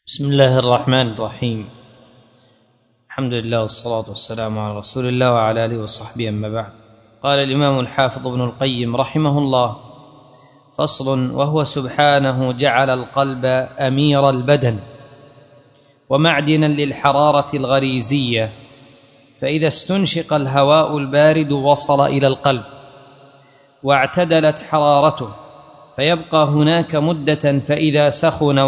بسم الله الرحمن الرحيم. الحمد لله والصلاة والسلام على رسول الله وعلى آله وصحبه، أما بعد. قال الإمام الحافظ ابن القيم رحمه الله: فصل: وهو سبحانه جعل القلب أمير البدن ومعدنا للحرارة الغريزية، فإذا استنشق الهواء البارد وصل إلى القلب واعتدلت حرارته، فيبقى هناك مدة، فإذا سخن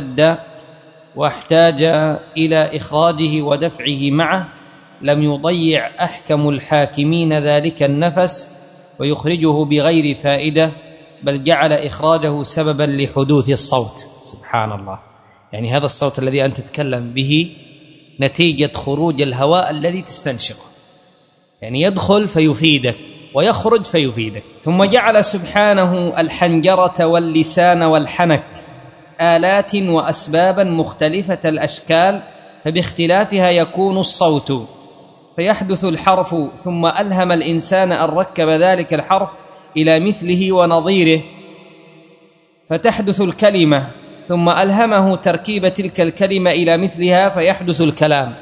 واحتاج إلى إخراجه ودفعه معه لم يضيع أحكم الحاكمين ذلك النفس ويخرجه بغير فائدة، بل جعل إخراجه سببا لحدوث الصوت. سبحان الله، يعني هذا الصوت الذي أنت تتكلم به نتيجة خروج الهواء الذي تستنشقه، يعني يدخل فيفيدك ويخرج فيفيدك. ثم جعل سبحانه الحنجرة واللسان والحنك آلات وأسبابا مختلفة الأشكال، فباختلافها يكون الصوت، فيحدث الحرف، ثم ألهم الإنسان أن ركب ذلك الحرف إلى مثله ونظيره فتحدث الكلمة، ثم ألهمه تركيب تلك الكلمة إلى مثلها فيحدث الكلام.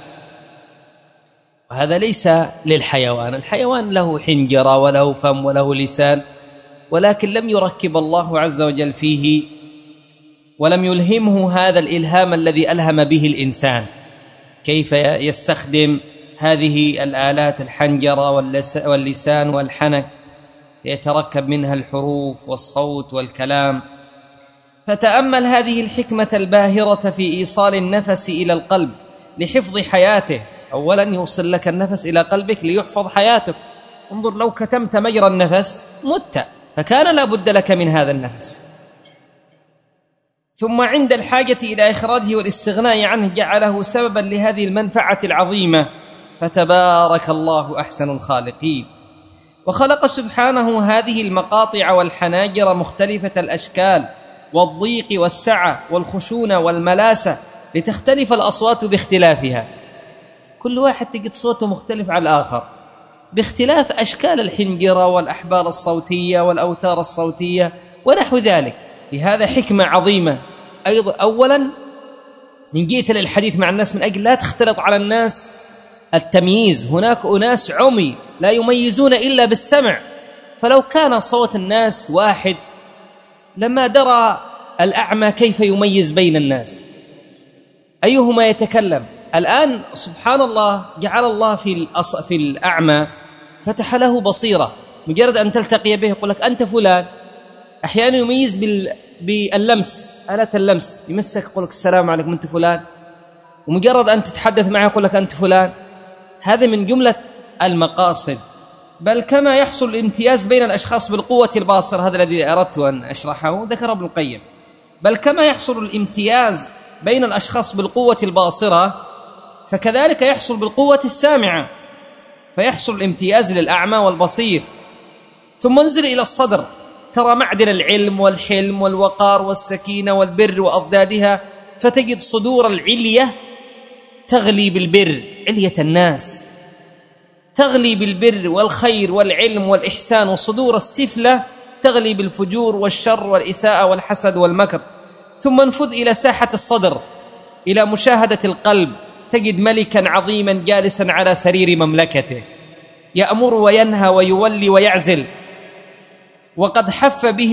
وهذا ليس للحيوان، الحيوان له حنجرة وله فم وله لسان، ولكن لم يركب الله عز وجل فيه ولم يلهمه هذا الإلهام الذي ألهم به الإنسان، كيف يستخدم هذه الآلات الحنجرة واللسان والحنك يتركب منها الحروف والصوت والكلام. فتأمل هذه الحكمة الباهرة في إيصال النفس إلى القلب لحفظ حياته. أولا يوصل لك النفس إلى قلبك ليحفظ حياتك. انظر، لو كتمت مجرى النفس مت، فكان لا بد لك من هذا النفس. ثم عند الحاجة إلى إخراجه والاستغناء عنه جعله سببا لهذه المنفعة العظيمة، فتبارك الله أحسن الخالقين. وخلق سبحانه هذه المقاطع والحناجر مختلفة الأشكال والضيق والسعة والخشونة والملاسة لتختلف الأصوات باختلافها، كل واحد تجد صوته مختلف عن الآخر باختلاف أشكال الحنجرة والأحبال الصوتية والأوتار الصوتية ونحو ذلك. لهذا حكمة عظيمة أيضا. أولا إن جئت للحديث مع الناس من أجل لا تختلط على الناس التمييز، هناك أناس عمي لا يميزون إلا بالسمع، فلو كان صوت الناس واحد لما درى الأعمى كيف يميز بين الناس أيهما يتكلم. الآن سبحان الله جعل الله في الأعمى فتح له بصيرة، مجرد أن تلتقي به يقول لك أنت فلان. أحيانا يميز باللمس، آلة اللمس، يمسك يقول لك السلام عليكم أنت فلان، ومجرد أن تتحدث معه يقول لك أنت فلان. هذا من جملة المقاصد. بل كما يحصل الامتياز بين الأشخاص بالقوة الباصرة، هذا الذي أردت أن أشرحه ذكر ابن القيم، بل كما يحصل الامتياز بين الأشخاص بالقوة الباصرة فكذلك يحصل بالقوة السامعة، فيحصل الامتياز للأعمى والبصير. ثم انزل إلى الصدر، ترى معدن العلم والحلم والوقار والسكينة والبر وأضدادها، فتجد صدور العلية تغلي بالبر، علية الناس تغلي بالبر والخير والعلم والإحسان، وصدور السفلة تغلي بالفجور والشر والإساءة والحسد والمكر. ثم انفذ إلى ساحة الصدر، إلى مشاهدة القلب، تجد ملكا عظيما جالسا على سرير مملكته يأمر وينهى ويولي ويعزل، وقد حف به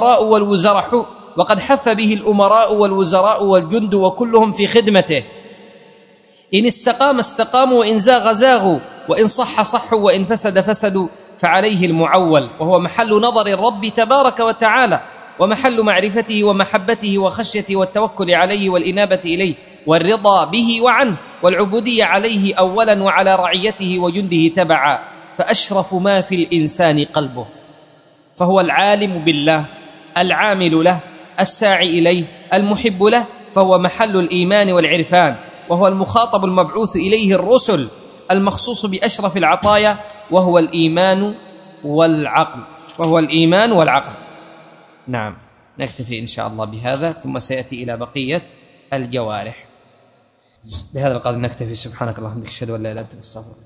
الأمراء والوزراء والجند وكلهم في خدمته. إن استقام استقاموا، وإن زاغ زاغوا، وإن صح صحوا، وإن فسد فسدوا، فعليه المعول، وهو محل نظر الرب تبارك وتعالى، ومحل معرفته ومحبته وخشيته والتوكل عليه والإنابة إليه والرضا به وعنه والعبودية عليه أولا، وعلى رعيته وجنده تبعا. فأشرف ما في الإنسان قلبه، فهو العالم بالله، العامل له، الساعي إليه، المحب له، فهو محل الإيمان والعرفان، وهو المخاطب المبعوث إليه الرسل، المخصوص بأشرف العطايا، وهو الإيمان والعقل. نعم، نكتفي إن شاء الله بهذا، ثم سيأتي إلى بقية الجوارح. بهذا القدر نكتفي. سبحانك اللهم وبحمدك، أشهد أن لا إله إلا أنت، أستغفرك.